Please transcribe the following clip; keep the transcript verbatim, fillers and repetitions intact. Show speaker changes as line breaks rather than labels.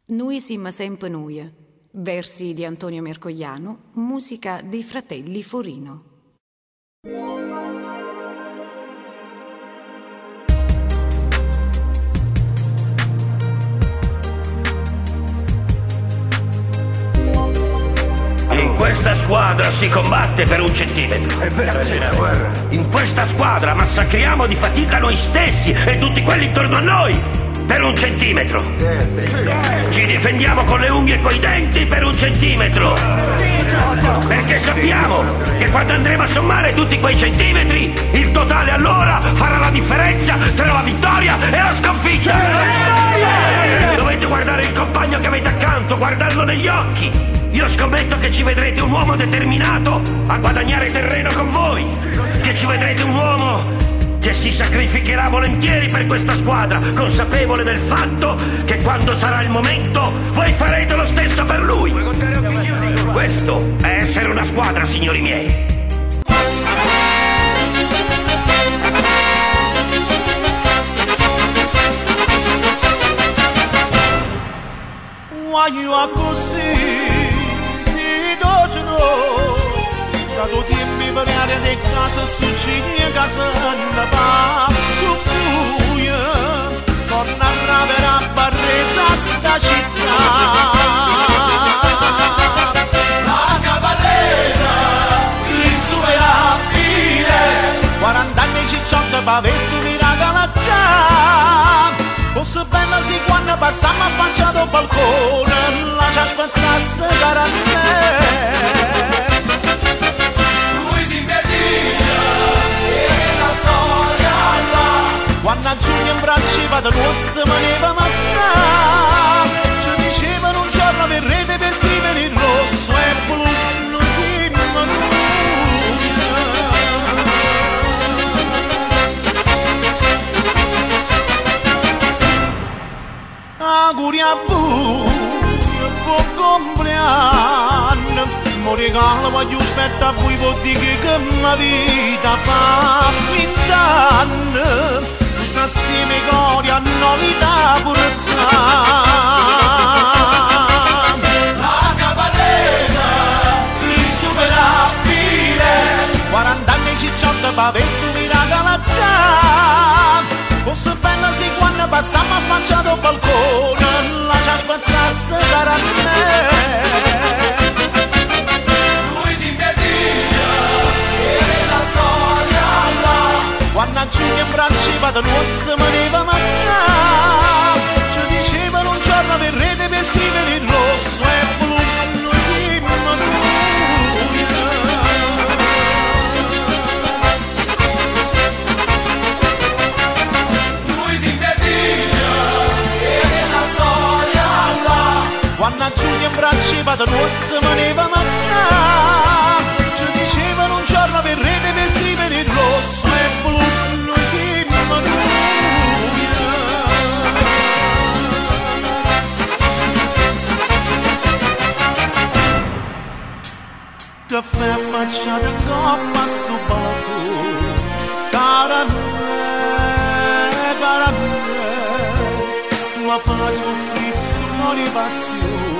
Nui siamo sempre noi. Versi di Antonio Mercogliano, musica dei fratelli Forino.
In questa squadra si combatte per un centimetro.
È vero, è una guerra.
In questa squadra massacriamo di fatica noi stessi e tutti quelli intorno a noi per un centimetro. Ci difendiamo con le unghie e coi denti per un centimetro. Perché sappiamo che quando andremo a sommare tutti quei centimetri, il totale allora farà la differenza tra la vittoria e la sconfitta. Dovete guardare il compagno che avete accanto, guardarlo negli occhi. Io scommetto che ci vedrete un uomo determinato a guadagnare terreno con voi, che ci vedrete un uomo che si sacrificherà volentieri per questa squadra, consapevole del fatto che quando sarà il momento voi farete lo stesso per lui. Questo è essere una squadra, signori miei.
Guaglio così dato tempo per aria di casa succede casa ne va più buia torna a ravere a barresa sta città la caparresa l'insuperabile quaranta anni cicciotto pa' vesto miracolo fosse bella se quando passiamo affacciato al balcone la ci aspettasse cara a me. Quando a giugno in bracci vado rossa me ne va mancare ci dicevano un giorno verrete per scrivere il rosso e blu non si manuia auguri a voi buon compleanno mo regalo voglio aspetta a voi vuol dire che ma vita fa vent'anni assieme gloria novità portà la caparresa l'insuperabile quaranta anni cicciotto pa' vesto miracolo fosse bella se quando passiamo affacciato al balcone la ci aspettasse cara a me. Quando a giugno in bracci vado rossa me ne va mancare ci dicevano un giorno verrete per scrivere il rosso e blu non si manuia lui si impegna e nella storia là quando a giugno in bracci vado rossa me ne va mancare ci dicevano un giorno verrete per scrivere il rosso e blu caffè affacciato in coppa a sto balcone cara me, cara me la fa soffrire sto cuore passione